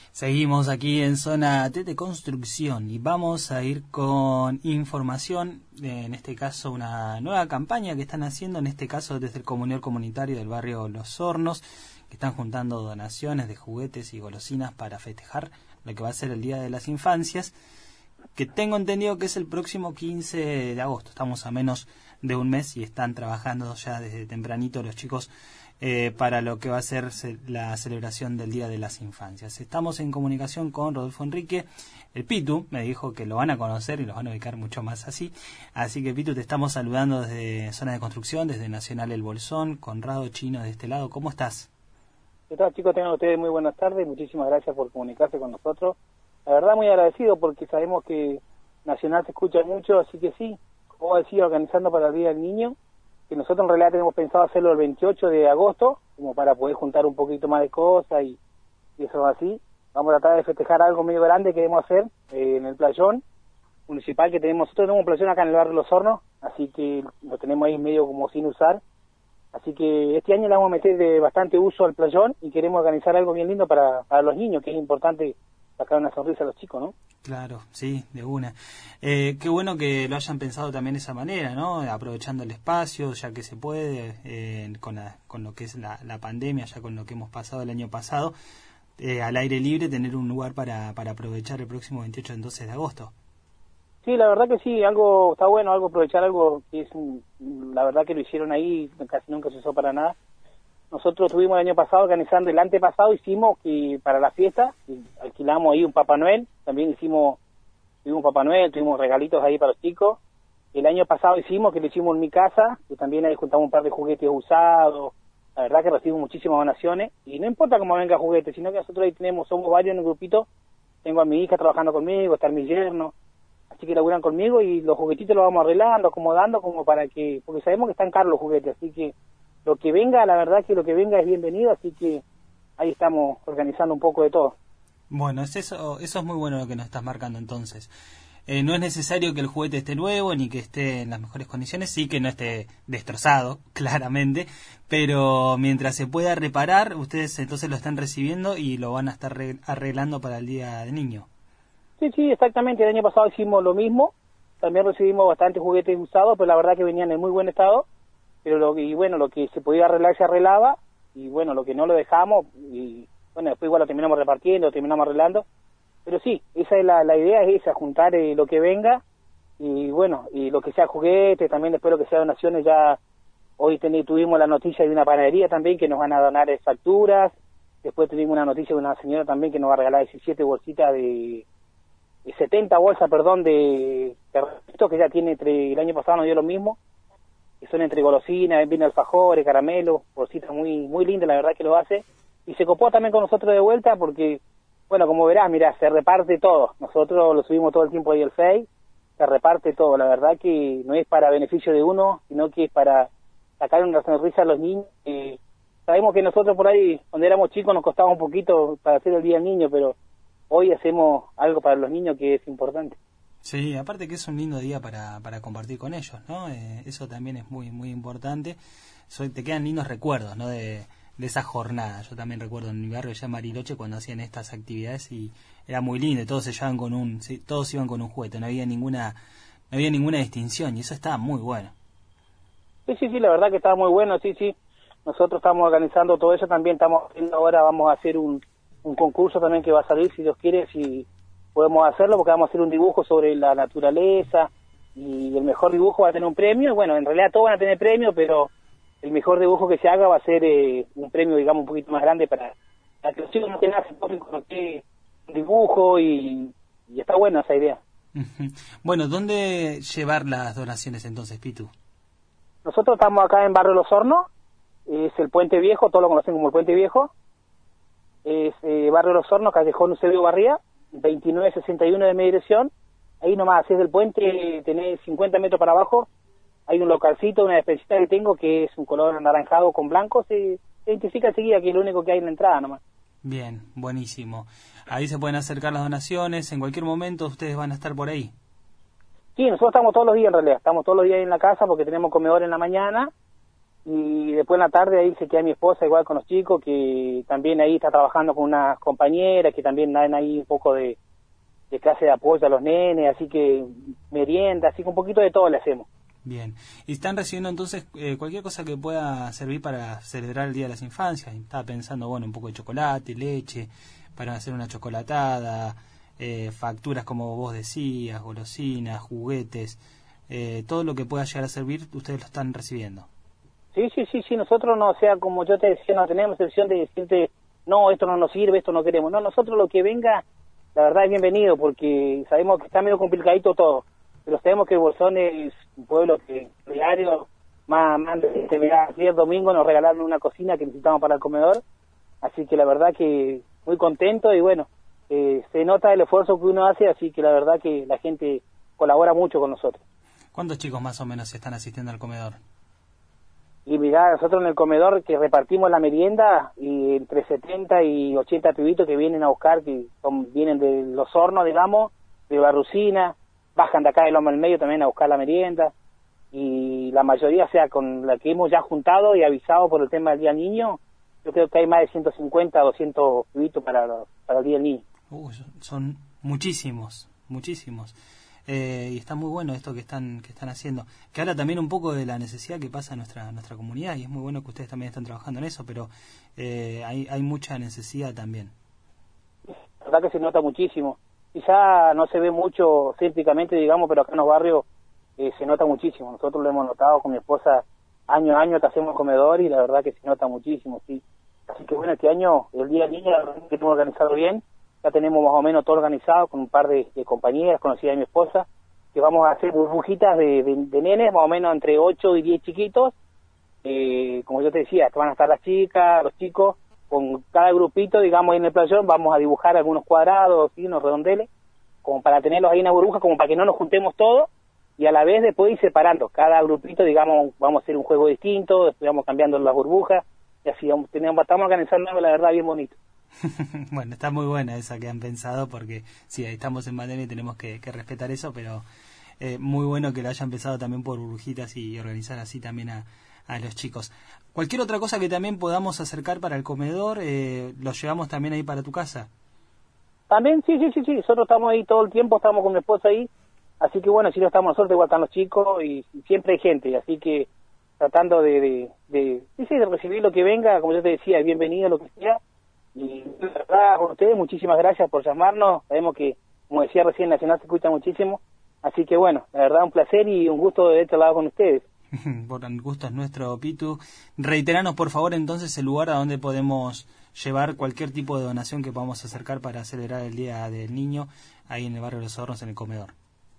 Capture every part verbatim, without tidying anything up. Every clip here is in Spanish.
Seguimos aquí en Zona T de Construcción y vamos a ir con información, en este caso una nueva campaña que están haciendo, en este caso desde el Comunidad Comunitario del barrio Los Hornos, que están juntando donaciones de juguetes y golosinas para festejar lo que va a ser el Día de las Infancias, que tengo entendido que es el próximo quince de agosto. Estamos a menos de un mes y están trabajando ya desde tempranito los chicos eh, para lo que va a ser la celebración del Día de las Infancias. Estamos en comunicación con Rodolfo Enrique. El Pitu me dijo que lo van a conocer y los van a ubicar mucho más así. Así que, Pitu, te estamos saludando desde Zona de Construcción, desde Nacional El Bolsón. Conrado Chino de este lado. ¿Cómo estás? ¿Qué tal, chicos? Tengan ustedes muy buenas tardes. Muchísimas gracias por comunicarse con nosotros. La verdad, muy agradecido porque sabemos que Nacional se escucha mucho, así que sí, como decía, organizando para el Día del Niño, que nosotros en realidad tenemos pensado hacerlo el veintiocho de agosto, como para poder juntar un poquito más de cosas y, y eso así. Vamos a tratar de festejar algo medio grande que queremos hacer eh, en el playón municipal que tenemos. Nosotros tenemos un playón acá en el barrio Los Hornos, así que lo tenemos ahí medio como sin usar. Así que este año le vamos a meter de bastante uso al playón y queremos organizar algo bien lindo para, para los niños, que es importante sacar una sonrisa a los chicos, ¿no? Claro, sí, de una. Eh, qué bueno que lo hayan pensado también de esa manera, ¿no? Aprovechando el espacio, ya que se puede, eh, con, la, con lo que es la, la pandemia, ya con lo que hemos pasado el año pasado, eh, al aire libre, tener un lugar para, para aprovechar el próximo veintiocho entonces de agosto. Sí, la verdad que sí, algo está bueno, algo aprovechar algo que es, la verdad que lo hicieron ahí, casi nunca se usó para nada. Nosotros estuvimos el año pasado organizando, el antepasado hicimos que para la fiesta, alquilamos ahí un Papá Noel, también hicimos, tuvimos Papá Noel, tuvimos regalitos ahí para los chicos. El año pasado hicimos, que lo hicimos en mi casa, que también ahí juntamos un par de juguetes usados, la verdad que recibimos muchísimas donaciones, y no importa cómo venga juguetes, sino que nosotros ahí tenemos, somos varios en el grupito, tengo a mi hija trabajando conmigo, está mi yerno, así que laburan conmigo y los juguetitos los vamos arreglando, acomodando, como para que, porque sabemos que están caros los juguetes, así que lo que venga, la verdad que lo que venga es bienvenido, así que ahí estamos organizando un poco de todo. Bueno, es eso, eso es muy bueno lo que nos estás marcando entonces. Eh, no es necesario que el juguete esté nuevo ni que esté en las mejores condiciones, sí que no esté destrozado, claramente, pero mientras se pueda reparar, ustedes entonces lo están recibiendo y lo van a estar arreglando para el Día del Niño. Sí, sí, exactamente, el año pasado hicimos lo mismo, también recibimos bastantes juguetes usados, pero la verdad que venían en muy buen estado. Pero lo, y bueno, lo que se podía arreglar se arreglaba, y bueno, lo que no lo dejamos, y bueno, después igual lo terminamos repartiendo, lo terminamos arreglando, pero sí, esa es la, la idea, es esa, juntar eh, lo que venga, y bueno, y lo que sea juguete, también después lo que sea donaciones, ya hoy ten, tuvimos la noticia de una panadería también que nos van a donar eh, facturas, después tuvimos una noticia de una señora también que nos va a regalar diecisiete bolsitas de, de setenta bolsas, perdón, de, de resto, que ya tiene, entre el año pasado nos dio lo mismo, que son entre golosinas, vino alfajores, caramelo, bolsitas muy muy lindas, la verdad que lo hace, y se copó también con nosotros de vuelta porque, bueno, como verás, mira, se reparte todo, nosotros lo subimos todo el tiempo ahí al Face, se reparte todo, la verdad que no es para beneficio de uno, sino que es para sacar una sonrisa a los niños, eh, sabemos que nosotros por ahí, cuando éramos chicos, nos costaba un poquito para hacer el Día del Niño, pero hoy hacemos algo para los niños que es importante. Sí, aparte que es un lindo día para, para compartir con ellos, ¿no? Eh, eso también es muy muy importante. So, te quedan lindos recuerdos, ¿no? De, de esa jornada. Yo también recuerdo en mi barrio ya en Bariloche cuando hacían estas actividades y era muy lindo. Todos se llevaban con un, sí, todos iban con un juguete. No había ninguna, no había ninguna distinción y eso estaba muy bueno. Sí, sí, sí, la verdad que estaba muy bueno. Sí, sí. Nosotros estamos organizando todo eso. También estamos haciendo ahora, vamos a hacer un, un concurso también que va a salir, si Dios quiere, si podemos hacerlo, porque vamos a hacer un dibujo sobre la naturaleza y el mejor dibujo va a tener un premio. Bueno, en realidad todos van a tener premio, pero el mejor dibujo que se haga va a ser eh, un premio, digamos, un poquito más grande para, para que los chicos no tengan un dibujo y, y está buena esa idea. Bueno, ¿dónde llevar las donaciones entonces, Pitu? Nosotros estamos acá en Barrio Los Hornos, es el Puente Viejo, todos lo conocen como el Puente Viejo, es eh, Barrio Los Hornos, Callejón Eusebio Barría, veintinueve sesenta y uno de mi dirección, ahí nomás, así es del puente, tenés cincuenta metros para abajo, hay un localcito, una especita que tengo que es un color anaranjado con blanco, se, se identifica enseguida que es lo único que hay en la entrada nomás. Bien, buenísimo. Ahí se pueden acercar las donaciones, en cualquier momento ustedes van a estar por ahí. Sí, nosotros estamos todos los días en realidad, estamos todos los días ahí en la casa porque tenemos comedor en la mañana, y después en la tarde ahí se queda mi esposa igual con los chicos, que también ahí está trabajando con unas compañeras que también dan ahí un poco de, de clase de apoyo a los nenes, así que merienda, así que un poquito de todo le hacemos. Bien, y están recibiendo entonces eh, cualquier cosa que pueda servir para celebrar el Día de las Infancias. Estaba pensando, bueno, un poco de chocolate, leche, para hacer una chocolatada, eh, facturas como vos decías, golosinas, juguetes, eh, todo lo que pueda llegar a servir, ustedes lo están recibiendo. Sí, sí, sí, sí, nosotros no, o sea, como yo te decía, no tenemos opción de decirte, no, esto no nos sirve, esto no queremos. No, nosotros lo que venga, la verdad es bienvenido, porque sabemos que está medio complicadito todo, pero sabemos que Bolsón es un pueblo que diario, más, más este, mirá, ayer domingo nos regalaron una cocina que necesitamos para el comedor, así que la verdad que muy contento y bueno, eh, se nota el esfuerzo que uno hace, así que la verdad que la gente colabora mucho con nosotros. ¿Cuántos chicos más o menos están asistiendo al comedor? Y mirá, nosotros en el comedor que repartimos la merienda, y entre setenta y ochenta pibitos que vienen a buscar, que son, vienen de los hornos, digamos, de Barrucina, bajan de acá del Lomo del Medio también a buscar la merienda, y la mayoría, o sea, con la que hemos ya juntado y avisado por el tema del Día del Niño, yo creo que hay más de ciento cincuenta, doscientos pibitos para, para el Día del Niño. Uh, son muchísimos, muchísimos. Eh, y está muy bueno esto que están que están haciendo, que habla también un poco de la necesidad que pasa en nuestra nuestra comunidad, y es muy bueno que ustedes también están trabajando en eso, pero eh, hay hay mucha necesidad también. La verdad que se nota muchísimo, quizá no se ve mucho céntricamente, digamos, pero acá en los barrios eh, se nota muchísimo. Nosotros lo hemos notado con mi esposa año a año que hacemos comedor, y la verdad que se nota muchísimo, sí. Así que bueno, este año el Día del Niño la verdad que tengo organizado bien. Ya tenemos más o menos todo organizado con un par de, de compañeras conocidas de mi esposa, que vamos a hacer burbujitas de, de, de nenes, más o menos entre ocho y diez chiquitos. Eh, como yo te decía, que van a estar las chicas, los chicos, con cada grupito, digamos, ahí en el playón, vamos a dibujar algunos cuadrados, ¿sí? Unos redondeles, como para tenerlos ahí en la burbuja, como para que no nos juntemos todos, y a la vez después ir separando. Cada grupito, digamos, vamos a hacer un juego distinto, después vamos cambiando las burbujas, y así vamos, tenemos, estamos organizando algo, la verdad, bien bonito. Bueno, está muy buena esa que han pensado, porque sí, estamos en pandemia y tenemos que, que respetar eso, pero eh, muy bueno que lo hayan pensado también por burbujitas y organizar así también a, a los chicos. Cualquier otra cosa que también podamos acercar para el comedor, eh, lo llevamos también ahí para tu casa. También, sí, sí, sí, sí, nosotros estamos ahí todo el tiempo, estamos con mi esposa ahí, así que bueno, si no estamos nosotros, igual están los chicos, y, y siempre hay gente, así que tratando de, de, de, sí, sí, de recibir lo que venga, como yo te decía, bienvenido, lo que sea. Y la verdad, con ustedes, muchísimas gracias por llamarnos. Sabemos que, como decía recién, Nacional se escucha muchísimo. Así que bueno, la verdad, un placer y un gusto de este lado con ustedes. Por el gusto es nuestro, Pitu. Reiteranos, por favor, entonces el lugar a donde podemos llevar cualquier tipo de donación que podamos acercar para celebrar el Día del Niño, ahí en el barrio de Los Hornos, en el comedor.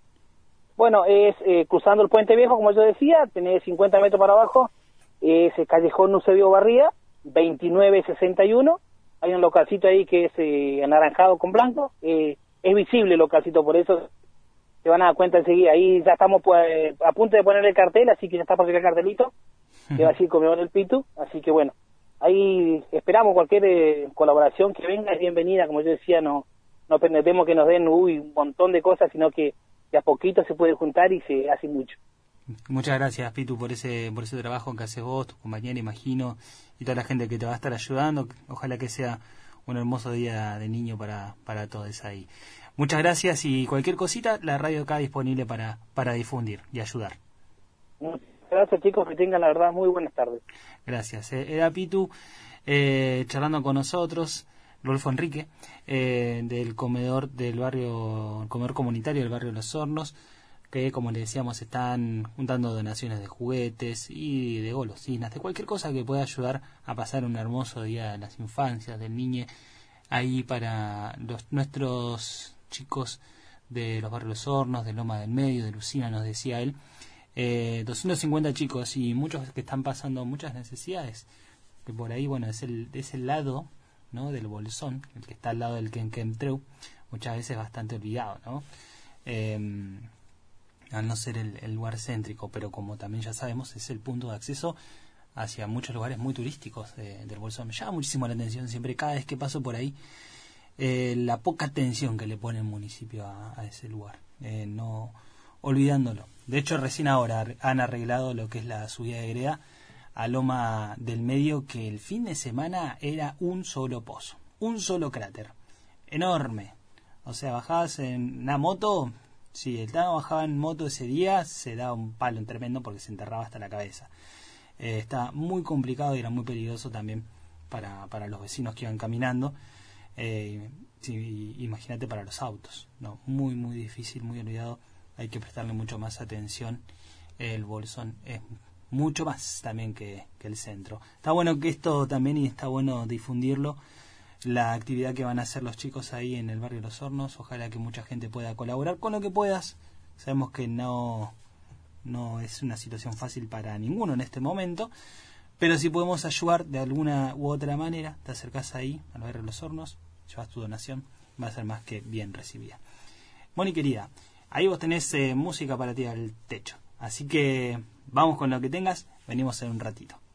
Bueno, es eh, cruzando el Puente Viejo, como yo decía, tenés cincuenta metros para abajo, es el Callejón Eusebio Barría, veintinueve sesenta y uno. Hay un localcito ahí que es eh, anaranjado con blanco, eh, es visible el localcito, por eso se van a dar cuenta enseguida. Ahí ya estamos pues, a punto de poner el cartel, así que ya está por el cartelito, que va a decir Comedor del Pitu, así que bueno, ahí esperamos cualquier eh, colaboración que venga, es bienvenida, como yo decía, no no pretendemos que nos den uy, un montón de cosas, sino que de a poquito se puede juntar y se hace mucho. Muchas gracias, Pitu, por ese por ese trabajo que haces vos, tu compañera, imagino, y toda la gente que te va a estar ayudando. Ojalá que sea un hermoso día de niño para, para todos ahí. Muchas gracias, y cualquier cosita, la radio acá disponible para, para difundir y ayudar. Muchas gracias, chicos, que tengan la verdad muy buenas tardes. Gracias. Eh, era Pitu eh, charlando con nosotros, Rodolfo Enrique, eh, del comedor del barrio, el comedor comunitario del barrio Los Hornos, que, como le decíamos, están juntando donaciones de juguetes y de golosinas, de cualquier cosa que pueda ayudar a pasar un hermoso día de las infancias, del niño, ahí para los nuestros chicos de los barrios Los Hornos, de Loma del Medio, de Lucina, nos decía él, eh, doscientos cincuenta chicos y muchos que están pasando muchas necesidades, que por ahí, bueno, es el, es el lado, ¿no?, del Bolsón, el que está al lado del Quenquemtreu, muchas veces bastante olvidado, ¿no? Eh, al no ser el, el lugar céntrico, pero como también ya sabemos, es el punto de acceso hacia muchos lugares muy turísticos de, del Bolsón. Me llama muchísimo la atención siempre, cada vez que paso por ahí, eh, la poca atención que le pone el municipio a, a ese lugar, eh, no olvidándolo. De hecho, recién ahora han arreglado lo que es la subida de greda a Loma del Medio, que el fin de semana era un solo pozo, un solo cráter, enorme. O sea, bajabas en una moto, si el Tano bajaba en moto ese día, se daba un palo tremendo porque se enterraba hasta la cabeza. Eh, está muy complicado y era muy peligroso también para, para los vecinos que iban caminando. Eh, sí, imagínate para los autos, no, muy muy difícil, muy olvidado. Hay que prestarle mucho más atención. El Bolsón es mucho más también que, que el centro. Está bueno que esto también, y está bueno difundirlo, la actividad que van a hacer los chicos ahí en el barrio Los Hornos. Ojalá que mucha gente pueda colaborar con lo que puedas. Sabemos que no, no es una situación fácil para ninguno en este momento, pero si podemos ayudar de alguna u otra manera, te acercás ahí al barrio Los Hornos, llevas tu donación, va a ser más que bien recibida. Moni querida, ahí vos tenés eh, música para tirar el techo, así que vamos con lo que tengas, venimos en un ratito.